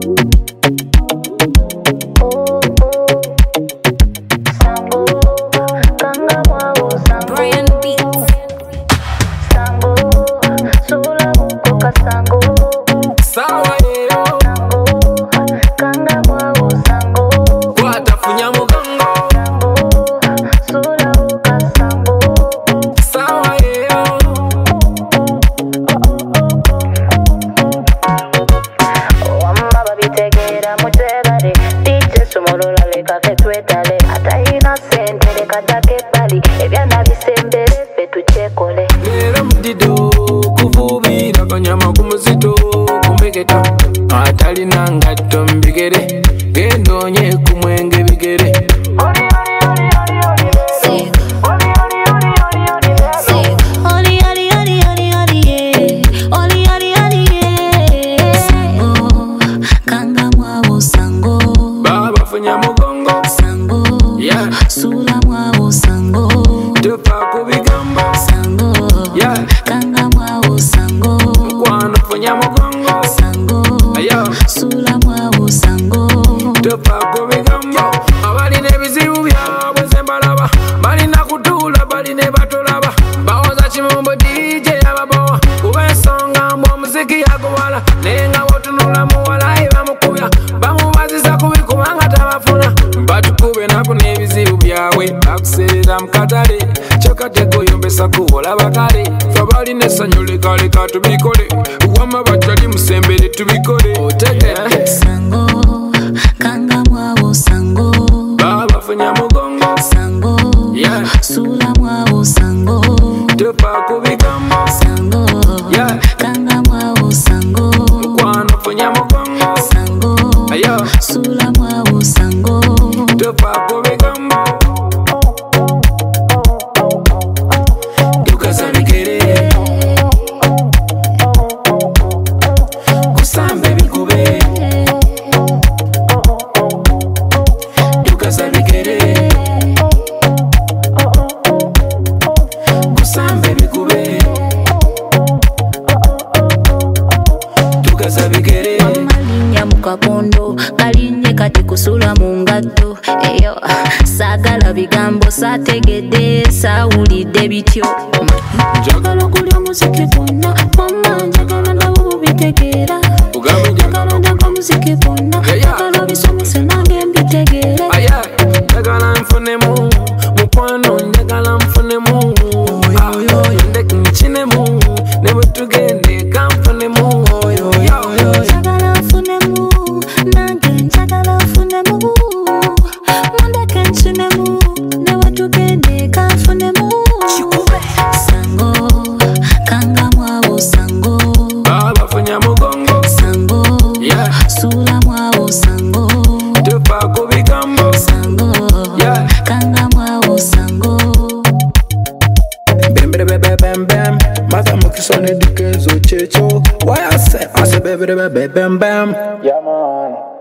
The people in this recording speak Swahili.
Tubikole wama bachali musembere tubikole otegedde sango kanga mwabo sango baba funya mugongo sango sula mwabo sango tepa kubigambo sango kanga mwabo sango mukwano funya mugongo sango sula mwabo sango tepa kubigambo Kapondo kalinye kati kusula mungatto eyo sagala bigambo sategedde sawulidde bityo njagala kulya muziki gwonna mama njagala ndawo bitegeera njagala ndaga muziki gwonna njagala bisomese nange mbitegeere njagala nfunemu mukwano njagala nfunemu ndeke nkinemu ne bwe tugende kanfunemu njagala nfunemu nange njagala nfunemu mundeke nkinemu ne bwe tugende kanfunemu sango kanga mwabo sango baba funya mugongo sango sula mwabo sango tepa kubigambo sango kanga mwabo sango bam bam mata mukisone dikezo checho why I say bam bam yeah man